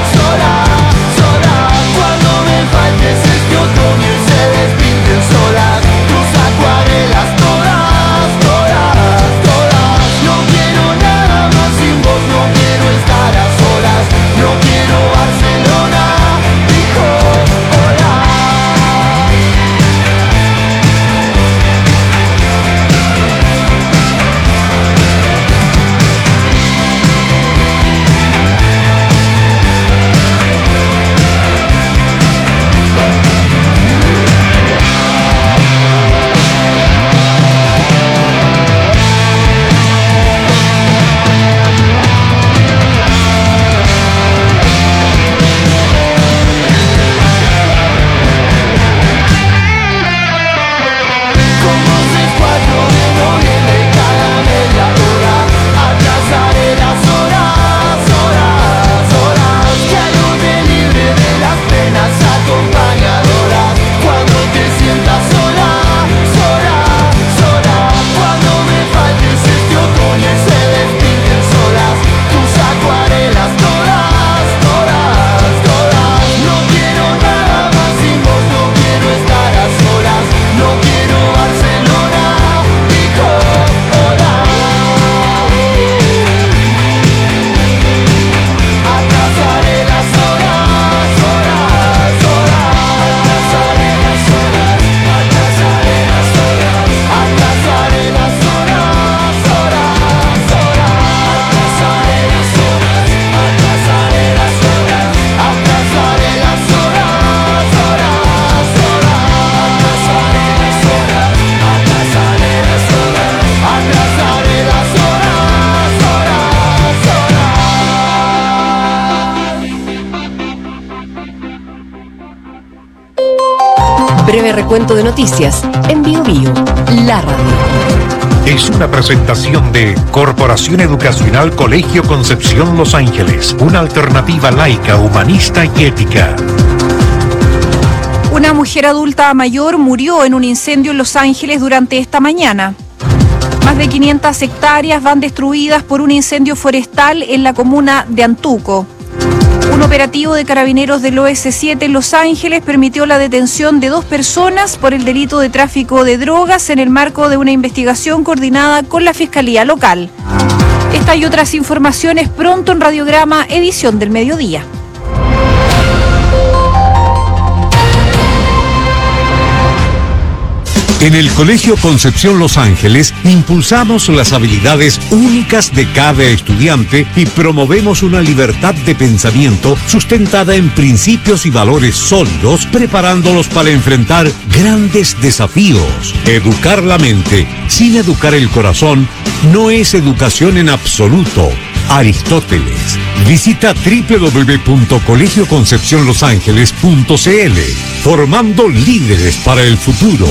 breve recuento de noticias en Bio Bio, la radio. Es una presentación de Corporación Educacional Colegio Concepción Los Ángeles, una alternativa laica, humanista y ética. Una mujer adulta mayor murió en un incendio en Los Ángeles durante esta mañana. Más de quinientas hectáreas van destruidas por un incendio forestal en la comuna de Antuco. Un operativo de carabineros del O S siete en Los Ángeles permitió la detención de dos personas por el delito de tráfico de drogas en el marco de una investigación coordinada con la Fiscalía Local. Esta y otras informaciones pronto en Radiograma, edición del mediodía. En el Colegio Concepción Los Ángeles impulsamos las habilidades únicas de cada estudiante y promovemos una libertad de pensamiento sustentada en principios y valores sólidos, preparándolos para enfrentar grandes desafíos. Educar la mente sin educar el corazón no es educación en absoluto. Aristóteles. Visita doble u doble u doble u punto colegio concepción los ángeles punto c l. Formando líderes para el futuro.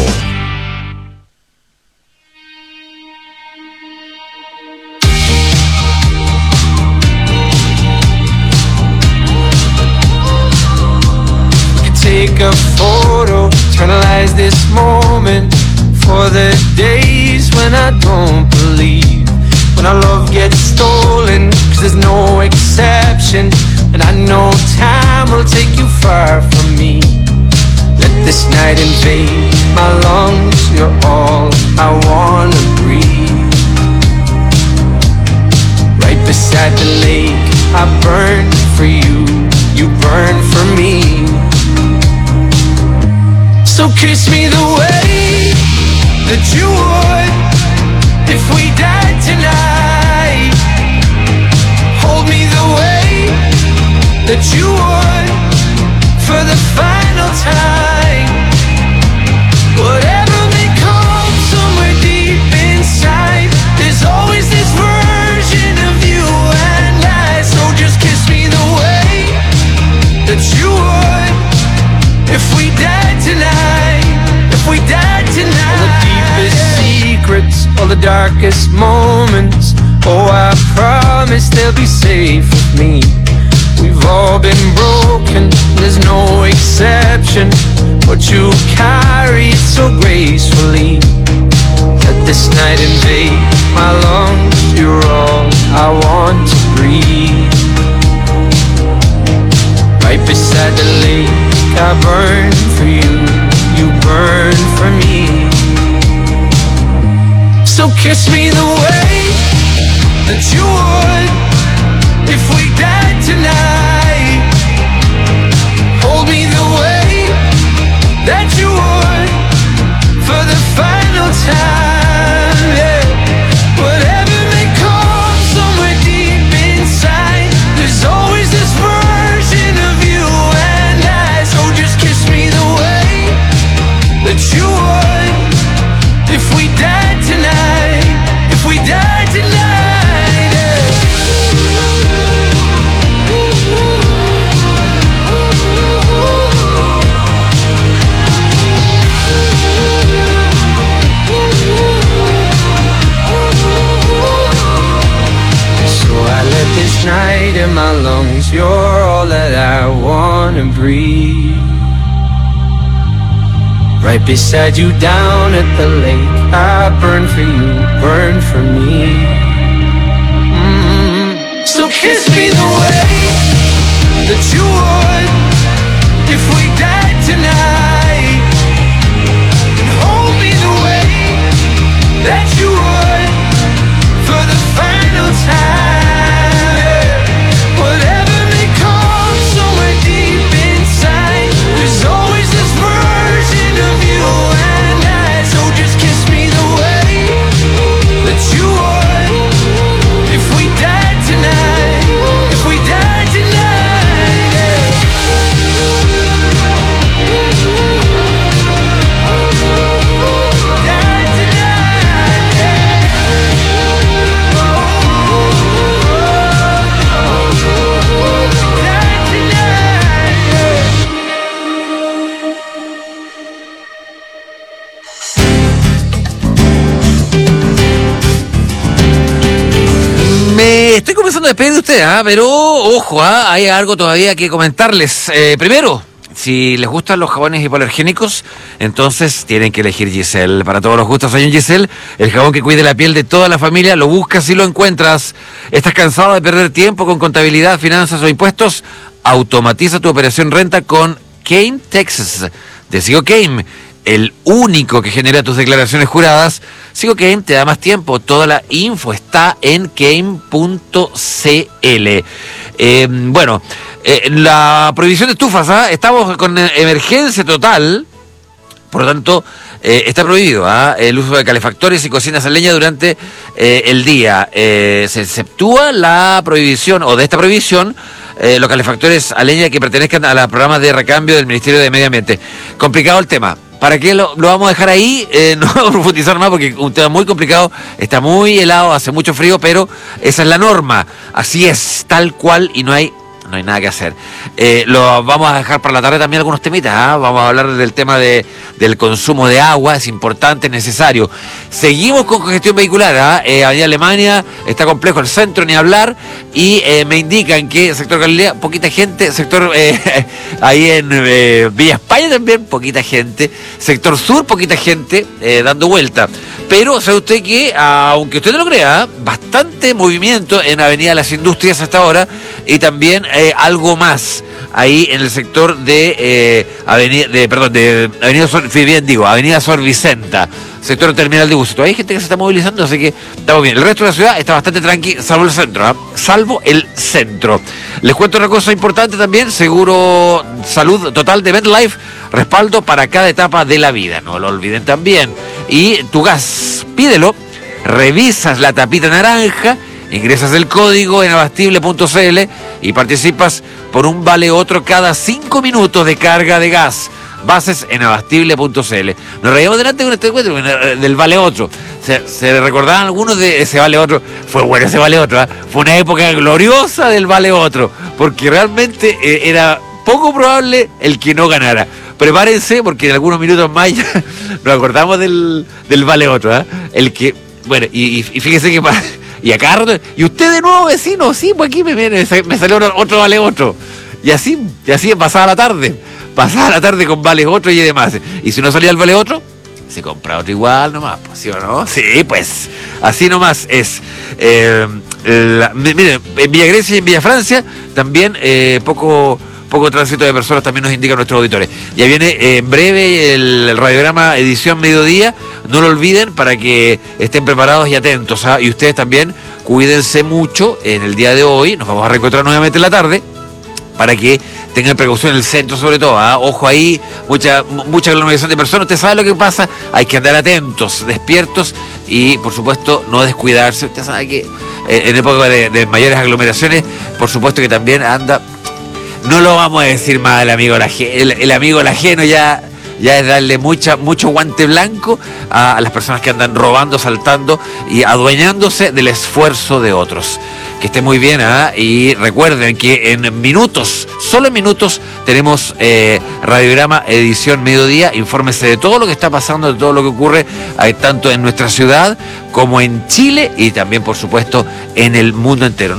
Take a photo, eternalize this moment for the days when I don't believe, when our love gets stolen, cause there's no exception, and I know time will take you far from me. Let this night invade my lungs, you're all I wanna breathe. Right beside the lake, I burn for you, you burn for me. So kiss me the way that you would if we died tonight. Hold me the way that you would for the final time. Whatever may come somewhere deep inside, there's always this version of you and I. So just kiss me the way that you would if we died tonight, if we died tonight. All the deepest secrets, all the darkest moments, oh, I promise they'll be safe with me. We've all been broken, there's no exception, but you carry it so gracefully. Let this night invade my lungs, you're all I want to breathe. Right beside the lake, I burn for you, you burn for me. So kiss me the way that you would if we died tonight. Hold me the way that you would for the final time, yeah. Whatever may come somewhere deep inside, there's always this version of you and I. So just kiss me the way that you would if we died tonight, if we died tonight, yeah. So I let this night in my lungs, you're all that I wanna breathe. Right beside you down at the lake, I burn for you, burn for me. Mm-hmm. So kiss me the way that you would if we died tonight, and hold me the way that you would for the final time, yeah. Whatever may come somewhere deep inside, there's always this version of you and I. So just kiss me the way that you would if we died tonight, if we died tonight, yeah. comenzando a despedir de usted, ¿ah? Pero ojo, ¿ah? Hay algo todavía que comentarles. Eh, primero, si les gustan los jabones hipoalergénicos, entonces tienen que elegir Giselle. Para todos los gustos hay un Giselle, el jabón que cuide la piel de toda la familia. Lo buscas y lo encuentras. ¿Estás cansado de perder tiempo con contabilidad, finanzas o impuestos? Automatiza tu operación renta con Kane Texas de Sigo Kane, el único que genera tus declaraciones juradas. Sigo Kane te da más tiempo. Toda la info está en kane punto c l. Eh, bueno, eh, la prohibición de estufas, ¿ah? Estamos con emergencia total, por lo tanto, eh, está prohibido ¿ah? el uso de calefactores y cocinas a leña durante eh, el día. Eh, se exceptúa la prohibición, o de esta prohibición, eh, los calefactores a leña que pertenezcan a los programas de recambio del Ministerio de Medio Ambiente. Complicado el tema. ¿Para qué lo, lo vamos a dejar ahí? Eh, no vamos a profundizar más porque es un tema muy complicado, está muy helado, hace mucho frío, pero esa es la norma. Así es, tal cual, y no hay, no hay nada que hacer. Eh, lo vamos a dejar para la tarde también algunos temitas, ¿eh? Vamos a hablar del tema de, del consumo de agua, es importante, es necesario. Seguimos con congestión vehicular, ¿eh? Eh, Avenida Alemania, está complejo el centro, ni hablar, y eh, me indican que sector Galilea, poquita gente, sector eh, ahí en eh, Villa España también, poquita gente, sector sur, poquita gente eh, dando vuelta. Pero sabe usted que, aunque usted no lo crea, bastante movimiento en Avenida Las Industrias hasta ahora, y también eh, algo más ahí en el sector de eh, Avenida, de, perdón, de Avenida Sor, bien digo, Avenida Sor Vicenta, sector terminal de buses. Todavía hay gente que se está movilizando, así que estamos bien. El resto de la ciudad está bastante tranqui, salvo el centro, ¿eh? salvo el centro. Les cuento una cosa importante también, seguro salud total de MetLife, respaldo para cada etapa de la vida, no lo olviden también. Y tu gas, pídelo, revisas la tapita naranja, ingresas el código en abastible punto c l y participas por un vale otro cada cinco minutos de carga de gas. Bases en abastible punto c l. Nos reíamos delante con este encuentro del vale otro. Se, se recordaban algunos de ese vale otro. Fue bueno ese vale otro, ¿eh? Fue una época gloriosa del vale otro, porque realmente eh, era poco probable el que no ganara. Prepárense porque en algunos minutos más ya nos acordamos del, del vale otro, ¿eh? El que, bueno, y, y fíjese que para, y acá, y usted de nuevo, vecino, sí, pues aquí me, me, me salió otro vale otro. Y así, y así pasaba la tarde. Pasaba la tarde con vale otro y demás. Y si no salía el vale otro, se compra otro igual nomás, pues, ¿sí o no? Sí, pues, así nomás es. Eh, la, mire, en Villa Grecia y en Villa Francia también eh, poco... poco tránsito de personas, también nos indican nuestros auditores. Ya viene eh, en breve el, el radiograma edición mediodía, no lo olviden para que estén preparados y atentos, ¿ah? Y ustedes también cuídense mucho en el día de hoy, nos vamos a reencontrar nuevamente en la tarde, para que tengan precaución en el centro sobre todo, ¿ah? Ojo ahí, mucha mucha aglomeración de personas, usted sabe lo que pasa, hay que andar atentos, despiertos y por supuesto no descuidarse. Usted sabe que eh, en época de, de mayores aglomeraciones, por supuesto que también anda. No lo vamos a decir más el amigo el, el, el amigo el ajeno, ya, ya es darle mucha, mucho guante blanco a, a las personas que andan robando, saltando y adueñándose del esfuerzo de otros. Que esté muy bien, ¿eh? Y recuerden que en minutos, solo en minutos, tenemos eh, radiograma edición mediodía. Infórmese de todo lo que está pasando, de todo lo que ocurre, eh, tanto en nuestra ciudad como en Chile y también, por supuesto, en el mundo entero.